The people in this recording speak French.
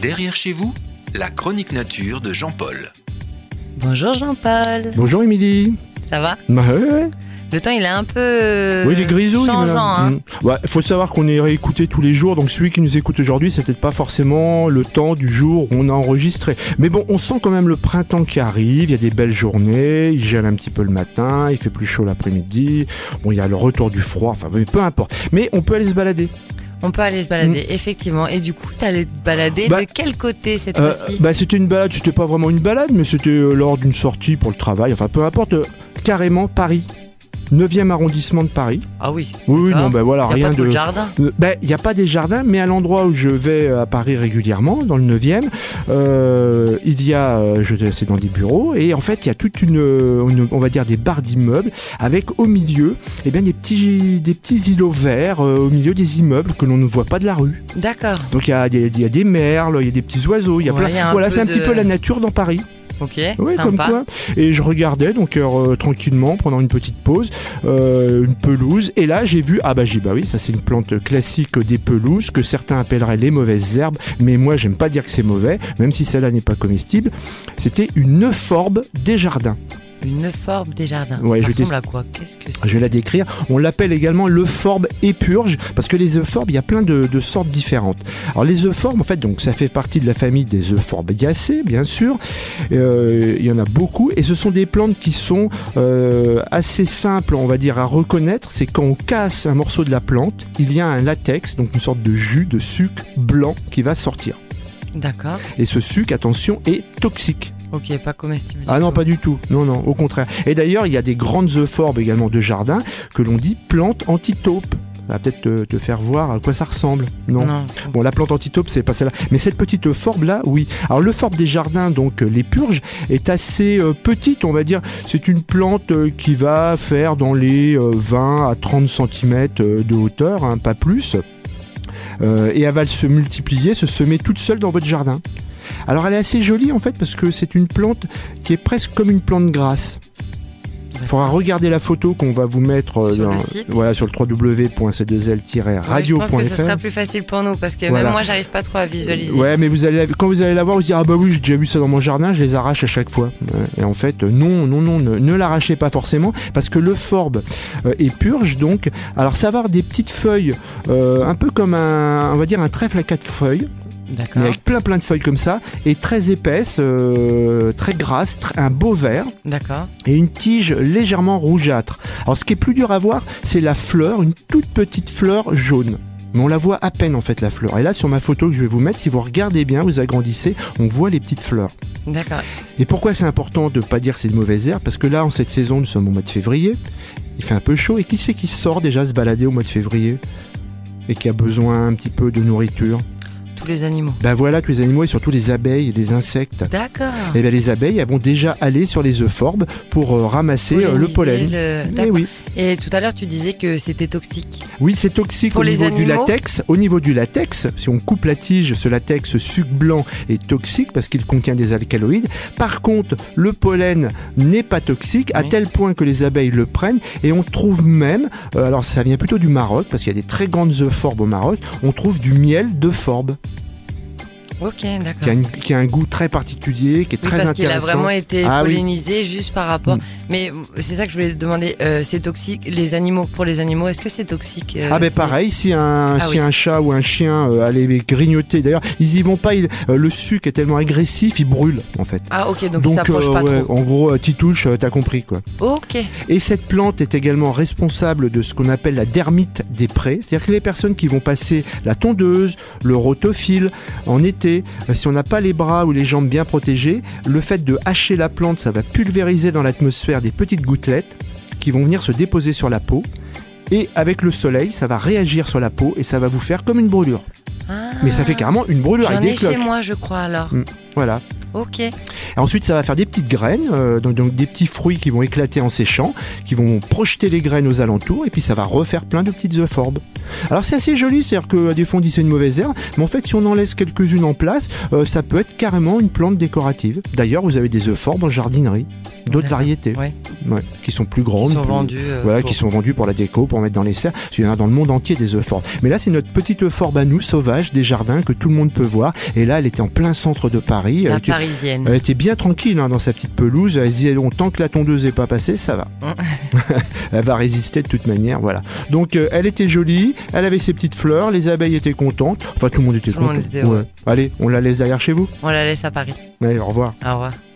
Derrière chez vous, la chronique nature de Jean-Paul. Bonjour Jean-Paul. Bonjour Émilie. Ça va ? Bah ouais. Le temps il est un peu Oui, il est grisouille. changeant. Hein. Ouais, faut savoir qu'on est réécouté tous les jours, donc celui qui nous écoute aujourd'hui, c'est peut-être pas forcément le temps du jour où on a enregistré. Mais bon, on sent quand même le printemps qui arrive, il y a des belles journées, il gèle un petit peu le matin, il fait plus chaud l'après-midi, bon, il y a le retour du froid, enfin peu importe. Mais on peut aller se balader. On peut aller se balader, effectivement. Et du coup, t'allais te balader de quel côté cette fois-ci ? C'était une balade, c'était pas vraiment une balade, mais c'était lors d'une sortie pour le travail, enfin peu importe, carrément Paris. 9e arrondissement de Paris. Ah oui. Oui, non, ben voilà, il y a rien pas de jardin. Il n'y a pas des jardins, mais à l'endroit où je vais à Paris régulièrement, dans le 9e, il y a, c'est dans des bureaux, et en fait, il y a toute on va dire des barres d'immeubles, avec au milieu, des petits îlots verts au milieu des immeubles que l'on ne voit pas de la rue. D'accord. Donc il y a des merles, il y a des petits oiseaux, il y a plein. Voilà, c'est un petit peu la nature dans Paris. Ok, oui, sympa. Comme quoi. Et je regardais donc tranquillement pendant une petite pause, une pelouse. Et là, j'ai vu, oui, ça c'est une plante classique des pelouses que certains appelleraient les mauvaises herbes, mais moi j'aime pas dire que c'est mauvais, même si celle-là n'est pas comestible. C'était une euphorbes des jardins. Une euphorbes des jardins. Ouais, ça ressemble à quoi ? Qu'est-ce que c'est ? Je vais la décrire. On l'appelle également l'euphorbes épurge parce que les euphorbes, il y a plein de sortes différentes. Alors les euphorbes, en fait, donc ça fait partie de la famille des euphorbiacées, bien sûr. Il y en a beaucoup et ce sont des plantes qui sont assez simples, on va dire, à reconnaître. C'est quand on casse un morceau de la plante, il y a un latex, donc une sorte de jus, de sucre blanc qui va sortir. D'accord. Et ce sucre, attention, est toxique. Ok, pas comestible. Non, pas du tout. Non, au contraire. Et d'ailleurs, il y a des grandes euphorbes également de jardin que l'on dit plantes antitaupes. Ça va peut-être te faire voir à quoi ça ressemble. Non. Bon, la plante antitaupe, c'est pas celle-là. Mais cette petite euphorbes-là, oui. Alors, l'euphorbes des jardins, donc l'épurge, est assez petite, on va dire. C'est une plante qui va faire dans les 20 à 30 cm de hauteur, hein, pas plus. Et elle va se multiplier, se semer toute seule dans votre jardin. Alors elle est assez jolie en fait parce que c'est une plante qui est presque comme une plante grasse. Il faudra regarder la photo qu'on va vous mettre sur le site. Voilà, sur le www.c2l-radio.fr. Je pense que ce sera plus facile pour nous parce que même moi j'arrive pas trop à visualiser. Ouais, mais quand vous allez la voir, vous direz oui, j'ai déjà vu ça dans mon jardin, je les arrache à chaque fois. Et en fait, non, ne l'arrachez pas forcément parce que l'euphorbes épurge donc. Alors ça va avoir des petites feuilles, un peu comme on va dire un trèfle à 4 feuilles. D'accord. Mais avec plein de feuilles comme ça, et très épaisses, très grasses, un beau vert. D'accord. Et une tige légèrement rougeâtre. Alors ce qui est plus dur à voir, c'est la fleur, une toute petite fleur jaune. Mais on la voit à peine en fait la fleur. Et là sur ma photo que je vais vous mettre, si vous regardez bien, vous agrandissez, on voit les petites fleurs. D'accord. Et pourquoi c'est important de ne pas dire que c'est de mauvaises herbes ? Parce que là en cette saison, nous sommes au mois de février, il fait un peu chaud. Et qui c'est qui sort déjà se balader au mois de février ? Et qui a besoin un petit peu de nourriture ? Tous les animaux. Voilà, tous les animaux et surtout les abeilles et les insectes. D'accord. Et les abeilles, elles vont déjà aller sur les euphorbes pour ramasser le pollen. Oui. Et tout à l'heure, tu disais que c'était toxique. Oui, c'est toxique au niveau du latex. Au niveau du latex, si on coupe la tige, ce latex sucre blanc est toxique parce qu'il contient des alcaloïdes. Par contre, le pollen n'est pas toxique à tel point que les abeilles le prennent et on trouve même, alors ça vient plutôt du Maroc parce qu'il y a des très grandes euphorbes au Maroc, on trouve du miel d'euphorbes. Ok, d'accord. Qui a un goût très particulier, qui est très intéressant. Parce qu'il a vraiment été pollinisé juste par rapport. Mais c'est ça que je voulais te demander. C'est toxique. Pour les animaux, est-ce que c'est toxique pareil, si un chat ou un chien allait les grignoter, d'ailleurs, ils y vont pas. Le sucre est tellement agressif, il brûle en fait. Ah ok, donc il s'approche pas trop. En gros, t'y touches, t'as compris quoi. Ok. Et cette plante est également responsable de ce qu'on appelle la dermite des prés, c'est-à-dire que les personnes qui vont passer la tondeuse, le rotophile en été, si on n'a pas les bras ou les jambes bien protégées, le fait de hacher la plante, ça va pulvériser dans l'atmosphère des petites gouttelettes qui vont venir se déposer sur la peau. Et avec le soleil, ça va réagir sur la peau et ça va vous faire comme une brûlure. Mais ça fait carrément une brûlure avec des cloques. J'en ai chez moi, je crois alors. Voilà. Ok. Et ensuite, ça va faire des petites graines, donc des petits fruits qui vont éclater en séchant, qui vont projeter les graines aux alentours, et puis ça va refaire plein de petites euphorbes. Alors c'est assez joli, c'est-à-dire que des fois on dit c'est une mauvaise herbe, mais en fait si on en laisse quelques-unes en place, ça peut être carrément une plante décorative. D'ailleurs, vous avez des euphorbes en jardinerie, d'autres variétés, qui sont plus grandes, qui sont vendues pour la déco, pour mettre dans les serres. Il y en a dans le monde entier des euphorbes. Mais là, c'est notre petite euphorbes à nous, sauvage, des jardins que tout le monde peut voir. Et là, elle était en plein centre de Paris. Parisienne. Elle était bien tranquille dans sa petite pelouse. Elle se disait, tant que la tondeuse n'est pas passée, ça va. Elle va résister de toute manière, voilà. Donc, elle était jolie, elle avait ses petites fleurs, les abeilles étaient contentes. Enfin, tout le monde était content. Allez, on la laisse derrière chez vous. On la laisse à Paris. Allez, au revoir. Au revoir.